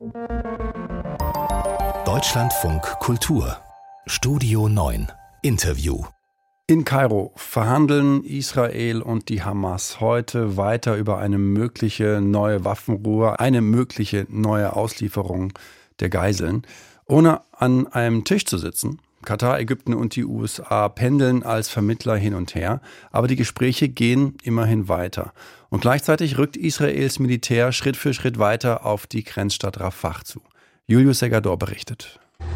Deutschlandfunk Kultur Studio 9 Interview. In Kairo verhandeln Israel und die Hamas heute weiter über eine mögliche neue Waffenruhe, eine mögliche neue Auslieferung der Geiseln, ohne an einem Tisch zu sitzen. Katar, Ägypten und die USA pendeln als Vermittler hin und her, aber die Gespräche gehen immerhin weiter. Und gleichzeitig rückt Israels Militär Schritt für Schritt weiter auf die Grenzstadt Rafah zu. Julius Segador berichtet.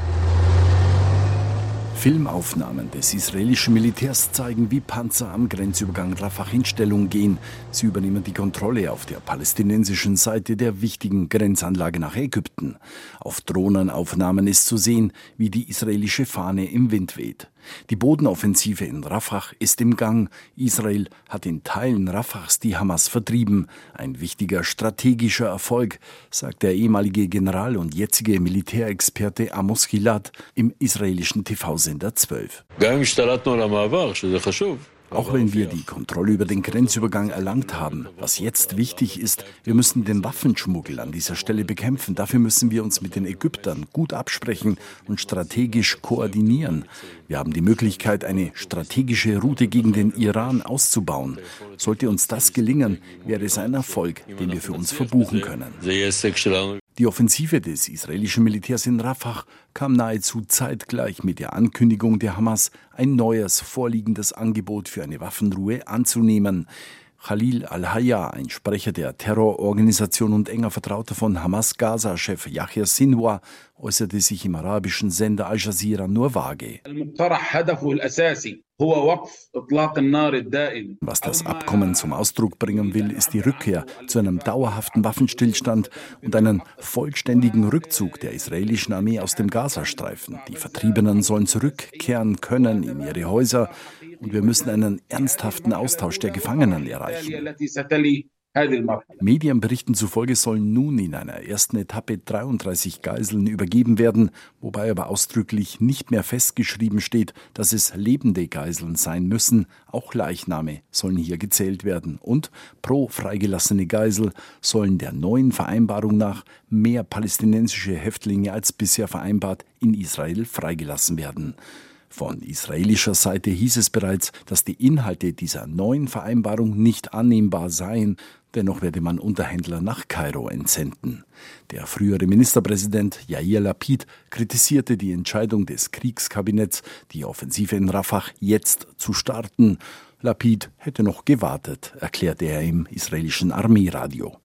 Filmaufnahmen des israelischen Militärs zeigen, wie Panzer am Grenzübergang Rafah in Stellung gehen. Sie übernehmen die Kontrolle auf der palästinensischen Seite der wichtigen Grenzanlage nach Ägypten. Auf Drohnenaufnahmen ist zu sehen, wie die israelische Fahne im Wind weht. Die Bodenoffensive in Rafah ist im Gang. Israel hat in Teilen Rafahs die Hamas vertrieben. Ein wichtiger strategischer Erfolg, sagt der ehemalige General und jetzige Militärexperte Amos Gilad im israelischen TV-Sender 12. Auch wenn wir die Kontrolle über den Grenzübergang erlangt haben, was jetzt wichtig ist, wir müssen den Waffenschmuggel an dieser Stelle bekämpfen. Dafür müssen wir uns mit den Ägyptern gut absprechen und strategisch koordinieren. Wir haben die Möglichkeit, eine strategische Route gegen den Iran auszubauen. Sollte uns das gelingen, wäre es ein Erfolg, den wir für uns verbuchen können. Die Offensive des israelischen Militärs in Rafah kam nahezu zeitgleich mit der Ankündigung der Hamas, ein neues vorliegendes Angebot für eine Waffenruhe anzunehmen. Khalil al-Hayya, ein Sprecher der Terrororganisation und enger Vertrauter von Hamas-Gaza-Chef Yahya Sinwar, äußerte sich im arabischen Sender Al Jazeera nur vage. Was das Abkommen zum Ausdruck bringen will, ist die Rückkehr zu einem dauerhaften Waffenstillstand und einen vollständigen Rückzug der israelischen Armee aus dem Gazastreifen. Die Vertriebenen sollen zurückkehren können in ihre Häuser und wir müssen einen ernsthaften Austausch der Gefangenen erreichen. Medienberichten zufolge sollen nun in einer ersten Etappe 33 Geiseln übergeben werden, wobei aber ausdrücklich nicht mehr festgeschrieben steht, dass es lebende Geiseln sein müssen. Auch Leichname sollen hier gezählt werden. Und pro freigelassene Geisel sollen der neuen Vereinbarung nach mehr palästinensische Häftlinge als bisher vereinbart in Israel freigelassen werden. Von israelischer Seite hieß es bereits, dass die Inhalte dieser neuen Vereinbarung nicht annehmbar seien. Dennoch werde man Unterhändler nach Kairo entsenden. Der frühere Ministerpräsident Yair Lapid kritisierte die Entscheidung des Kriegskabinetts, die Offensive in Rafah jetzt zu starten. Lapid hätte noch gewartet, erklärte er im israelischen Armeeradio.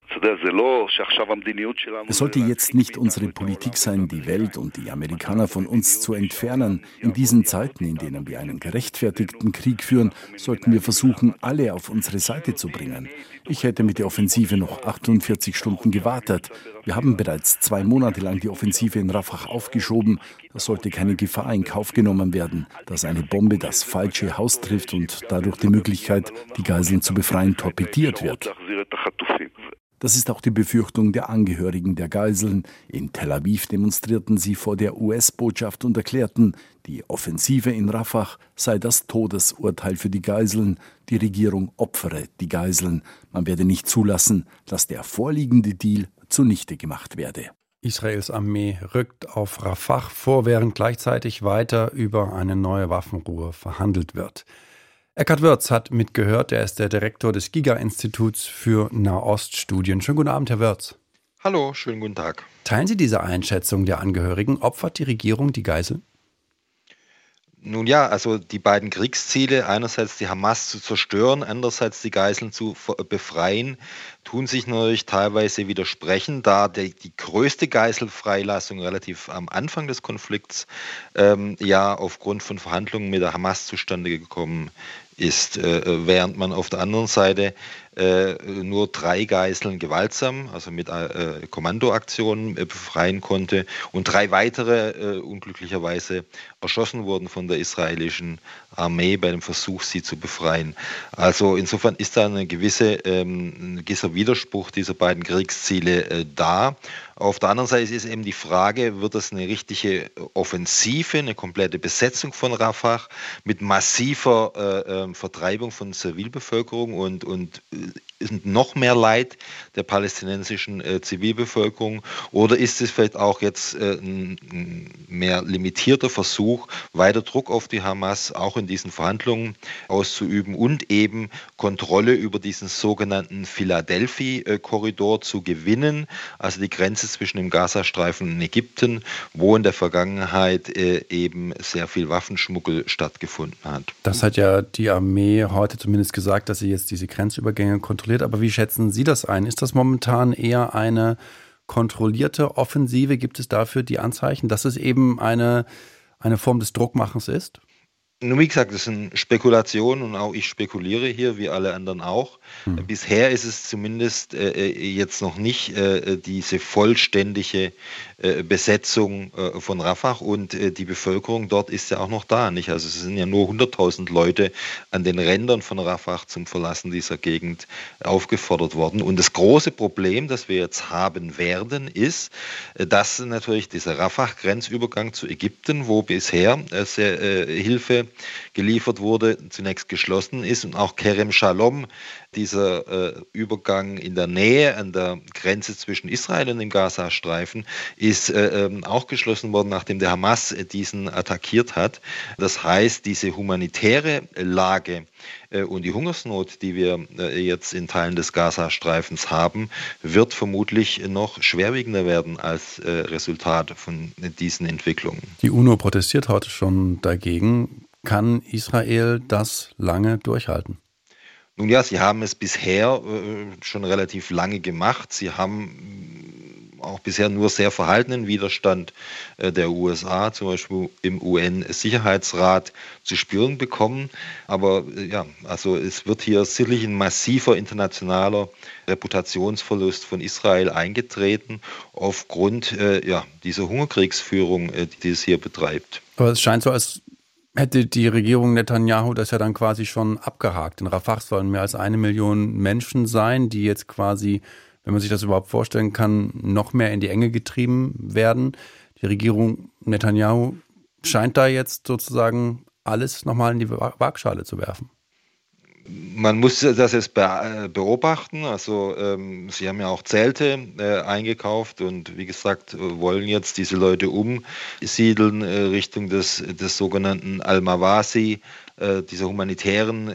Es sollte jetzt nicht unsere Politik sein, die Welt und die Amerikaner von uns zu entfernen. In diesen Zeiten, in denen wir einen gerechtfertigten Krieg führen, sollten wir versuchen, alle auf unsere Seite zu bringen. Ich hätte mit der Offensive noch 48 Stunden gewartet. Wir haben bereits 2 Monate lang die Offensive in Rafah aufgeschoben. Da sollte keine Gefahr in Kauf genommen werden, dass eine Bombe das falsche Haus trifft und dadurch die Möglichkeit, die Geiseln zu befreien, torpediert wird. Das ist auch die Befürchtung der Angehörigen der Geiseln. In Tel Aviv demonstrierten sie vor der US-Botschaft und erklärten, die Offensive in Rafah sei das Todesurteil für die Geiseln. Die Regierung opfere die Geiseln. Man werde nicht zulassen, dass der vorliegende Deal zunichte gemacht werde. Israels Armee rückt auf Rafah vor, während gleichzeitig weiter über eine neue Waffenruhe verhandelt wird. Eckhard Wirz hat mitgehört, er ist der Direktor des Giga-Instituts für Nahoststudien. Schönen guten Abend, Herr Wirz. Hallo, schönen guten Tag. Teilen Sie diese Einschätzung der Angehörigen? Opfert die Regierung die Geiseln? Nun ja, also die beiden Kriegsziele, einerseits die Hamas zu zerstören, andererseits die Geiseln zu befreien, tun sich natürlich teilweise widersprechen, da die größte Geiselfreilassung relativ am Anfang des Konflikts aufgrund von Verhandlungen mit der Hamas zustande gekommen ist, während man auf der anderen Seite nur 3 Geiseln gewaltsam, also mit Kommandoaktionen befreien konnte und 3 weitere unglücklicherweise erschossen wurden von der israelischen Armee bei dem Versuch, sie zu befreien. Also insofern ist da ein gewisser Widerspruch dieser beiden Kriegsziele da. Auf der anderen Seite ist eben die Frage, wird das eine richtige Offensive, eine komplette Besetzung von Rafah mit massiver Vertreibung von Zivilbevölkerung und noch mehr Leid der palästinensischen Zivilbevölkerung? Oder ist es vielleicht auch jetzt ein mehr limitierter Versuch, weiter Druck auf die Hamas auch in diesen Verhandlungen auszuüben und eben Kontrolle über diesen sogenannten Philadelphia-Korridor zu gewinnen, also die Grenze zwischen dem Gazastreifen und Ägypten, wo in der Vergangenheit eben sehr viel Waffenschmuggel stattgefunden hat. Das hat ja die Armee heute zumindest gesagt, dass sie jetzt diese Grenzübergänge kontrolliert. Aber wie schätzen Sie das ein? Ist das momentan eher eine kontrollierte Offensive? Gibt es dafür die Anzeichen, dass es eben eine Form des Druckmachens ist? Nun, wie gesagt, das sind Spekulationen und auch ich spekuliere hier, wie alle anderen auch. Bisher ist es zumindest jetzt noch nicht diese vollständige Besetzung von Rafah und die Bevölkerung dort ist ja auch noch da, nicht? Also es sind ja nur 100.000 Leute an den Rändern von Rafah zum Verlassen dieser Gegend aufgefordert worden. Und das große Problem, das wir jetzt haben werden, ist, dass natürlich dieser Rafah-Grenzübergang zu Ägypten, wo bisher Hilfe geliefert wurde, zunächst geschlossen ist und auch Kerem Shalom, dieser Übergang in der Nähe an der Grenze zwischen Israel und dem Gazastreifen, ist auch geschlossen worden, nachdem der Hamas diesen attackiert hat. Das heißt, diese humanitäre Lage und die Hungersnot, die wir jetzt in Teilen des Gazastreifens haben, wird vermutlich noch schwerwiegender werden als Resultat von diesen Entwicklungen. Die UNO protestiert heute schon dagegen. Kann Israel das lange durchhalten? Nun ja, sie haben es bisher schon relativ lange gemacht. Sie haben auch bisher nur sehr verhaltenen Widerstand der USA, zum Beispiel im UN-Sicherheitsrat, zu spüren bekommen. Aber ja, also es wird hier sicherlich ein massiver internationaler Reputationsverlust von Israel eingetreten aufgrund dieser Hungerkriegsführung, die es hier betreibt. Aber es scheint so, als hätte die Regierung Netanyahu das ja dann quasi schon abgehakt. In Rafah sollen mehr als 1 Million Menschen sein, die jetzt quasi, wenn man sich das überhaupt vorstellen kann, noch mehr in die Enge getrieben werden. Die Regierung Netanyahu scheint da jetzt sozusagen alles nochmal in die Waagschale zu werfen. Man muss das jetzt beobachten. Also sie haben ja auch Zelte eingekauft und wie gesagt wollen jetzt diese Leute umsiedeln Richtung des sogenannten Al-Mawasi, dieser humanitären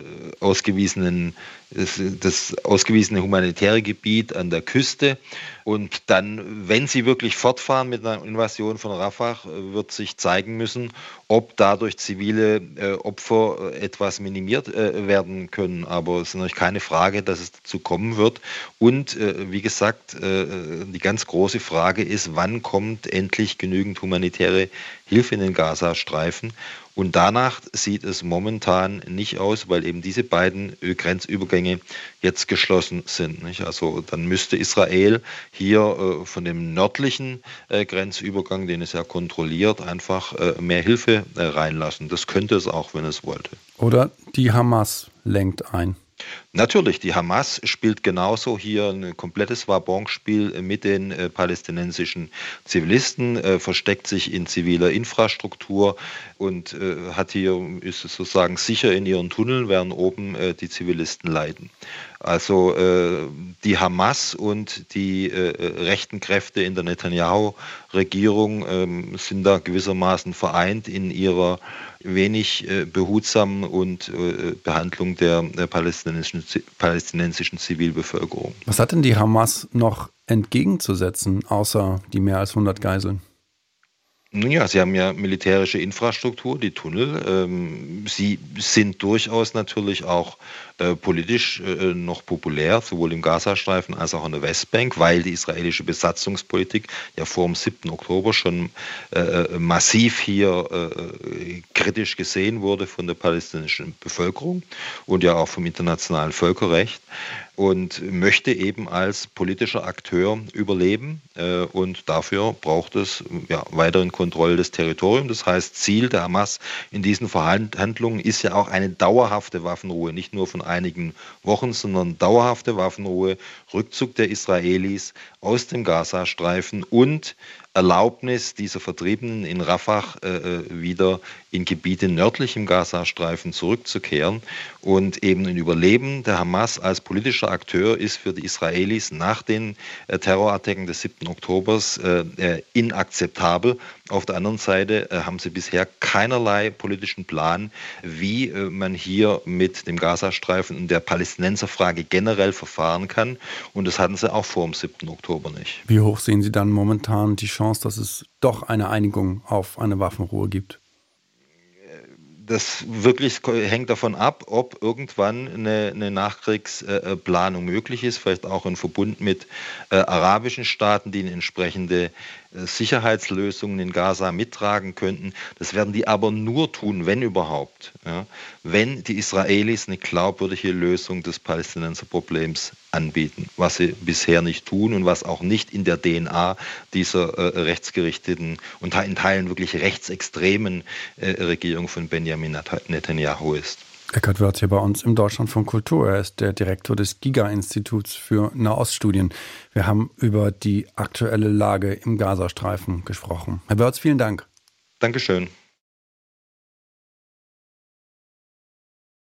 das ausgewiesene humanitäre Gebiet an der Küste. Und dann, wenn sie wirklich fortfahren mit einer Invasion von Rafah, wird sich zeigen müssen, ob dadurch zivile Opfer etwas minimiert werden können. Aber es ist natürlich keine Frage, dass es dazu kommen wird. Und wie gesagt, die ganz große Frage ist, wann kommt endlich genügend humanitäre Hilfe in den Gazastreifen? Und danach sieht es momentan nicht aus, weil eben diese beiden Grenzübergänge jetzt geschlossen sind. Nicht? Also dann müsste Israel hier von dem nördlichen Grenzübergang, den es ja kontrolliert, einfach mehr Hilfe reinlassen. Das könnte es auch, wenn es wollte. Oder die Hamas lenkt ein. Natürlich, die Hamas spielt genauso hier ein komplettes Wabonspiel mit den palästinensischen Zivilisten, versteckt sich in ziviler Infrastruktur und ist es sozusagen sicher in ihren Tunneln, während oben die Zivilisten leiden. Also die Hamas und die rechten Kräfte in der Netanyahu-Regierung sind da gewissermaßen vereint in ihrer wenig behutsamen und Behandlung der palästinensischen Zivilbevölkerung. Was hat denn die Hamas noch entgegenzusetzen, außer die mehr als 100 Geiseln? Nun ja, sie haben ja militärische Infrastruktur, die Tunnel. Sie sind durchaus natürlich auch politisch noch populär, sowohl im Gazastreifen als auch an der Westbank, weil die israelische Besatzungspolitik ja vor dem 7. Oktober schon massiv hier kritisch gesehen wurde von der palästinensischen Bevölkerung und ja auch vom internationalen Völkerrecht. Und möchte eben als politischer Akteur überleben. Und dafür braucht es weiteren Kontrolle des Territoriums. Das heißt, Ziel der Hamas in diesen Verhandlungen ist ja auch eine dauerhafte Waffenruhe, nicht nur von einigen Wochen, sondern dauerhafte Waffenruhe, Rückzug der Israelis aus dem Gazastreifen und Erlaubnis dieser Vertriebenen in Rafah wieder in Gebiete nördlich im Gazastreifen zurückzukehren. Und eben ein Überleben der Hamas als politischer Akteur ist für die Israelis nach den Terrorattacken des 7. Oktobers inakzeptabel. Auf der anderen Seite haben sie bisher keinerlei politischen Plan, wie man hier mit dem Gazastreifen und der Palästinenserfrage generell verfahren kann. Und das hatten sie auch vor dem 7. Oktober nicht. Wie hoch sehen Sie dann momentan die Chance, dass es doch eine Einigung auf eine Waffenruhe gibt? Das wirklich hängt davon ab, ob irgendwann eine Nachkriegsplanung möglich ist, vielleicht auch in Verbund mit arabischen Staaten, die eine entsprechende Sicherheitslösungen in Gaza mittragen könnten. Das werden die aber nur tun, wenn überhaupt, ja, wenn die Israelis eine glaubwürdige Lösung des Palästinenserproblems anbieten, was sie bisher nicht tun und was auch nicht in der DNA dieser rechtsgerichteten und in Teilen wirklich rechtsextremen Regierung von Benjamin Netanyahu ist. Eckhard Wörth hier bei uns im Deutschlandfunk Kultur. Er ist der Direktor des GIGA-Instituts für Nahoststudien. Wir haben über die aktuelle Lage im Gazastreifen gesprochen. Herr Wörth, vielen Dank. Dankeschön.